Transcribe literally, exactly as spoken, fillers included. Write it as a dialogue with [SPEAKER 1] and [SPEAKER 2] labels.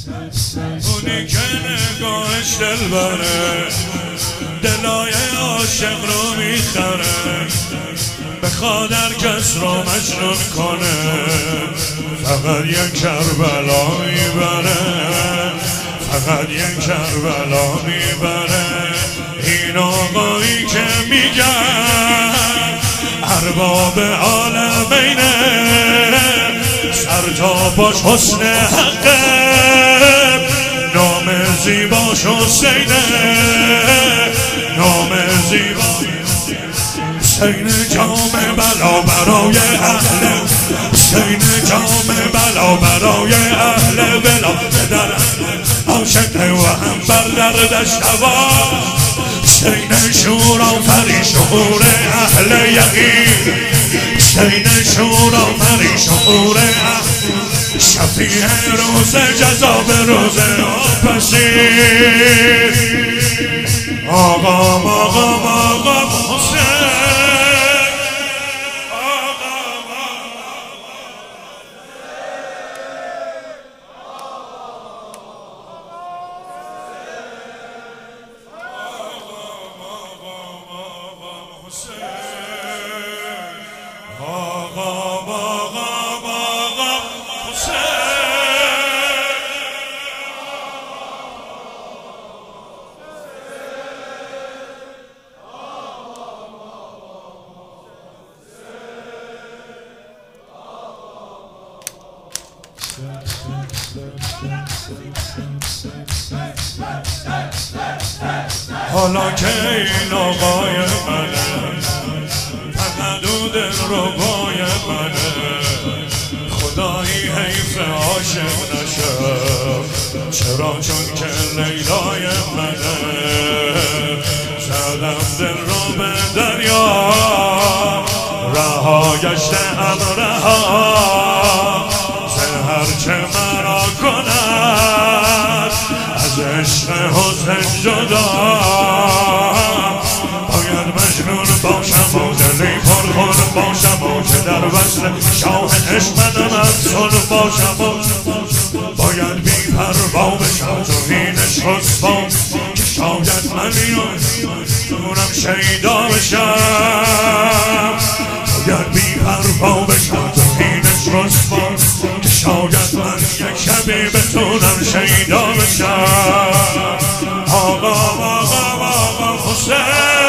[SPEAKER 1] اونی که نگاهش دل بره دلای عاشق رو میخره، بخواد هر کس رو مجنون کنه، فقط یک کربلا میبره، فقط یک کربلا میبره. این آقایی که میگن ارباب عالمینه، سر تا باش حسن حقه، نام زیباش حسینه، نام زیبا حسین جام بلا برای اهل، حسین جام بلا برای اهل بلا، در عاشق و هم بر دردش دوا، حسین شور آفرین شعور اهل یقین، حسین شور آفرین شعور اهل، شفیع روز جزا به روز آپسین. آقام آقام آقام حسین، حالا که این آقای منه، فقط او دلربای منه، خدایی حیف عاشق نشم، چرا چون که لیلای منه، زدم دل رو به دریا، رها گشتم رها، زهر چه مرا کند از عشق حسین جدا، باید مجنون باشم و دلی پرخور باشم و که در وصل شاه عشق منم افسون باشم، و باید بی پروا بشم تو این عشق رسوا، که شاید من میونم شیدا بشم، باید بی پروا بشم تو این عشق رسوا، که شاید من یک شبی بتونم شیدا بشم. آقا آقا آقا حسین